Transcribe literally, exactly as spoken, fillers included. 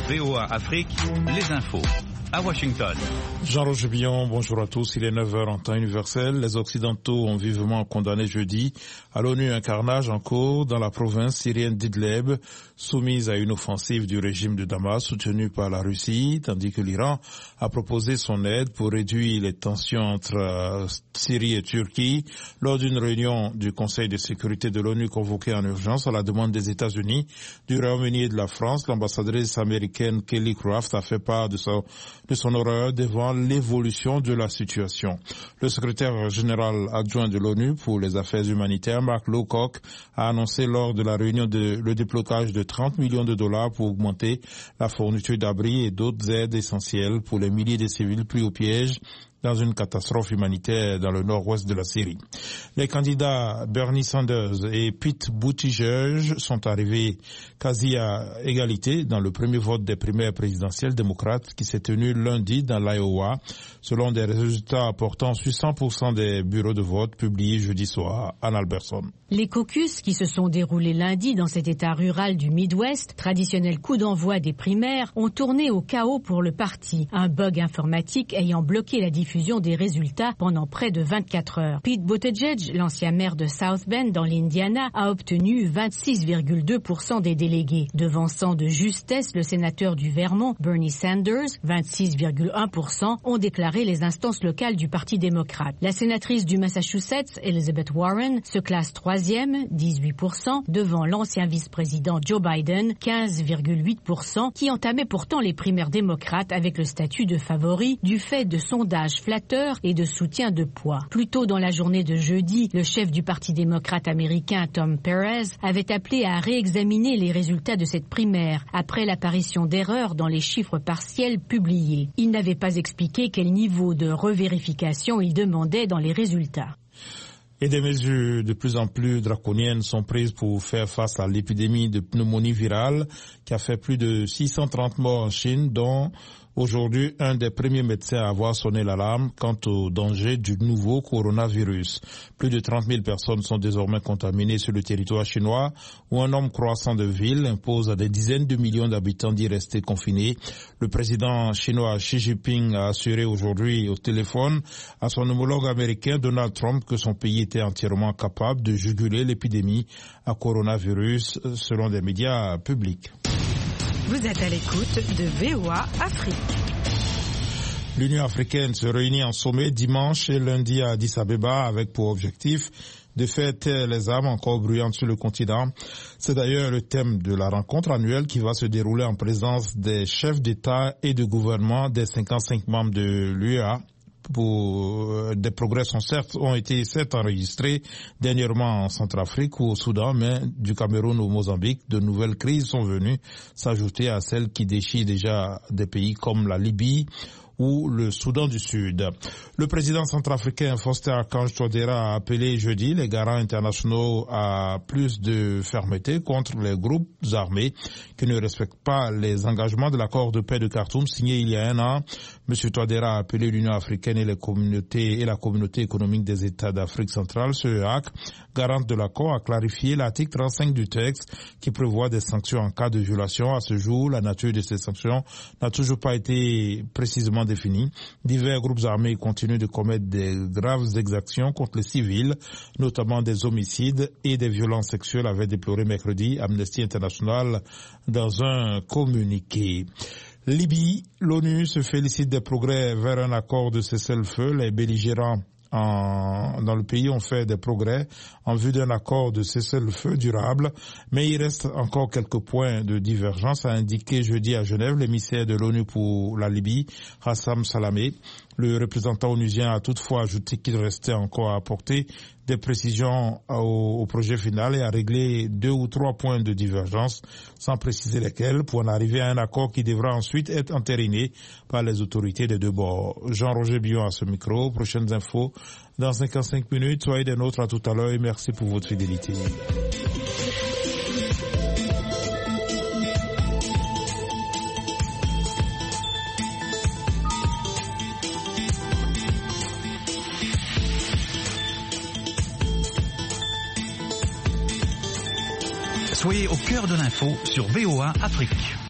V O A Afrique, les infos. À Washington. Jean-Roger Billon, bonjour à tous. Il est neuf heures en temps universel. Les Occidentaux ont vivement condamné jeudi à l'ONU un carnage en cours dans la province syrienne d'Idlib, soumise à une offensive du régime de Damas soutenue par la Russie, tandis que l'Iran a proposé son aide pour réduire les tensions entre euh, Syrie et Turquie lors d'une réunion du Conseil de sécurité de l'ONU convoquée en urgence à la demande des États-Unis, du Royaume-Uni et de la France. L'ambassadrice américaine Kelly Craft a fait part de son de son horreur devant l'évolution de la situation. Le secrétaire général adjoint de l'ONU pour les affaires humanitaires, Mark Lowcock, a annoncé lors de la réunion de, le déblocage de trente millions de dollars pour augmenter la fourniture d'abris et d'autres aides essentielles pour les milliers de civils pris au piège dans une catastrophe humanitaire dans le nord-ouest de la Syrie. Les candidats Bernie Sanders et Pete Buttigieg sont arrivés quasi à égalité dans le premier vote des primaires présidentielles démocrates qui s'est tenu lundi dans l'Iowa, selon des résultats portant sur cent pour cent des bureaux de vote publiés jeudi soir. Anne Alberson. Les caucus qui se sont déroulés lundi dans cet état rural du Midwest, traditionnel coup d'envoi des primaires, ont tourné au chaos pour le parti, un bug informatique ayant bloqué la diffusion des résultats pendant près de vingt-quatre heures. Pete Buttigieg, l'ancien maire de South Bend dans l'Indiana, a obtenu vingt-six virgule deux pour cent des délégués, devançant de justesse le sénateur du Vermont, Bernie Sanders, vingt-six virgule un pour cent, ont déclaré les instances locales du Parti démocrate. La sénatrice du Massachusetts, Elizabeth Warren, se classe troisième, dix-huit pour cent, devant l'ancien vice-président Joe Biden, quinze virgule huit pour cent, qui entamait pourtant les primaires démocrates avec le statut de favori du fait de sondages flatteurs et de soutien de poids. Plus tôt dans la journée de jeudi, le chef du Parti démocrate américain, Tom Perez, avait appelé à réexaminer les résultats de cette primaire après l'apparition d'erreurs dans les chiffres partiels publiés. Il n'avait pas expliqué quel niveau de revérification il demandait dans les résultats. Et des mesures de plus en plus draconiennes sont prises pour faire face à l'épidémie de pneumonie virale qui a fait plus de six cent trente morts en Chine, dont aujourd'hui un des premiers médecins à avoir sonné l'alarme quant au danger du nouveau coronavirus. Plus de trente mille personnes sont désormais contaminées sur le territoire chinois, où un nombre croissant de villes impose à des dizaines de millions d'habitants d'y rester confinés. Le président chinois Xi Jinping a assuré aujourd'hui au téléphone à son homologue américain Donald Trump que son pays était entièrement capable de juguler l'épidémie à coronavirus, selon des médias publics. Vous êtes à l'écoute de V O A Afrique. L'Union africaine se réunit en sommet dimanche et lundi à Addis Abeba avec pour objectif de faire taire les armes encore bruyantes sur le continent. C'est d'ailleurs le thème de la rencontre annuelle qui va se dérouler en présence des chefs d'État et de gouvernement des cinquante-cinq membres de l'U E A. Pour des progrès sont certes ont été certes enregistrés dernièrement en Centrafrique ou au Soudan, mais du Cameroun au Mozambique, de nouvelles crises sont venues s'ajouter à celles qui déchirent déjà des pays comme la Libye ou le Soudan du Sud. Le président centrafricain Faustin Archange Touadéra a appelé jeudi les garants internationaux à plus de fermeté contre les groupes armés qui ne respectent pas les engagements de l'accord de paix de Khartoum signé il y a un an. Monsieur Touadéra a appelé l'Union africaine et les communautés et la communauté économique des États d'Afrique centrale, C E A C, garante de l'accord, à clarifier l'article trente-cinq du texte qui prévoit des sanctions en cas de violation. À ce jour, la nature de ces sanctions n'a toujours pas été précisément définie. Divers groupes armés continuent de commettre des graves exactions contre les civils, notamment des homicides et des violences sexuelles, avait déploré mercredi Amnesty International dans un communiqué. Libye, l'ONU se félicite des progrès vers un accord de cessez-le-feu. Les belligérants En, dans le pays ont fait des progrès en vue d'un accord de cessez-le-feu durable, mais il reste encore quelques points de divergence, a indiqué jeudi à Genève l'émissaire de l'ONU pour la Libye, Hassam Salamé. Le représentant onusien a toutefois ajouté qu'il restait encore à apporter des précisions au, au projet final et à régler deux ou trois points de divergence, sans préciser lesquels, pour en arriver à un accord qui devra ensuite être entériné par les autorités des deux bords. Jean-Roger Billon à ce micro. Prochaines infos dans cinquante-cinq minutes. Soyez des nôtres à tout à l'heure et merci pour votre fidélité. Soyez au cœur de l'info sur V O A Afrique.